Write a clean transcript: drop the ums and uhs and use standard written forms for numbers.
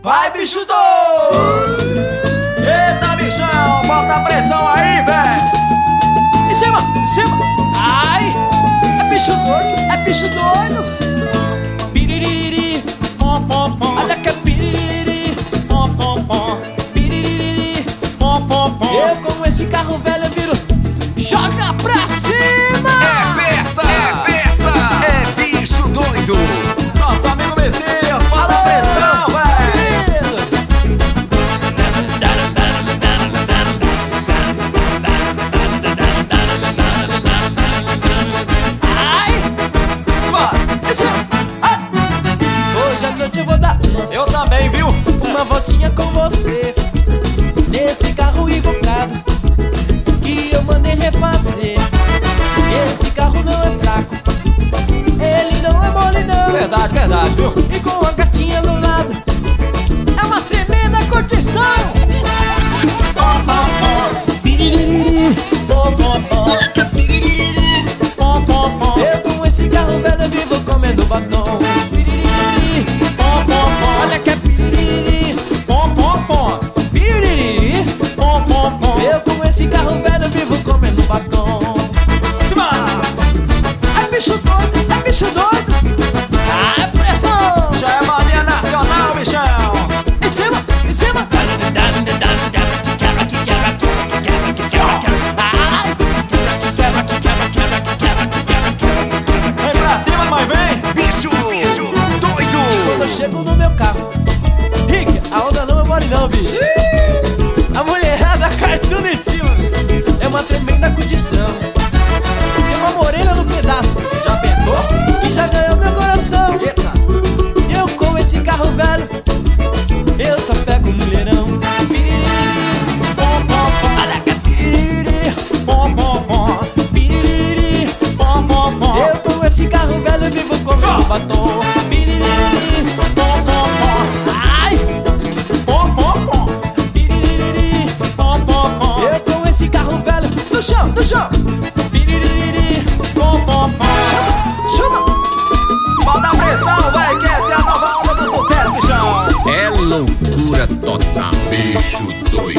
Vai, bicho doido! Eita, bichão! Bota a pressão aí, velho! Em cima, em cima! Ai! É bicho doido, é bicho doido! Piririri, pom pom pom. Olha que é piririri, pom pom pom. Piririri, pom pom pom. Eu com esse carro velho viro, joga pra cima! É festa! É festa! É bicho doido! Nosso amigo Messias, bota a pressão, velho! Hoje à noite eu vou dar Eu também, viu? uma voltinha com você nesse carro invocado que eu mandei refazer. Esse carro não é fraco, ele não é mole não. Verdade, verdade, viu? E com a gatinha do lado é uma tremenda curtição. Pom, pom, pom. Piririri, pom, pom, pom. Piririri, pom, pom, pom. Eu com esse carro velho vivo comendo batom. Piririri, pom, pom, pom. Olha que é piririri, pom, pom, pom. Piririri, pom, pom, pom. Eu com esse carro velho vivo comendo batom. É bicho doido, é bicho doido. Ah, é pressão. Já é mania nacional, bichão! Em cima, em cima. Vem pra cima, mãe, vem! Bicho doido! Quando eu chego no meu carro, Rick, a onda não é mole não, bicho. A mulherada cai tudo em cima. É uma tremenda curtição. Tem uma morena no pedaço. Já pensou? E já ganhou meu coração. Eita! Eu com esse carro velho, eu só pego mulherão. Piriri, pom, pom, pom. Olha que é piriri, pom, pom, pom. Piriri, pom, pom, pom. Eu com esse carro velho vivo comendo batom. Piriri, pom, pom, pom. Ai, pom, pom, pom. Piriri, pom, pom, pom. Eu com esse carro velho no chão, no chão. Piriri, pom, pom, pom. Chama, Bota a pressão, vai, que essa é a nova onda do sucesso, bichão! É loucura total! Bicho doido!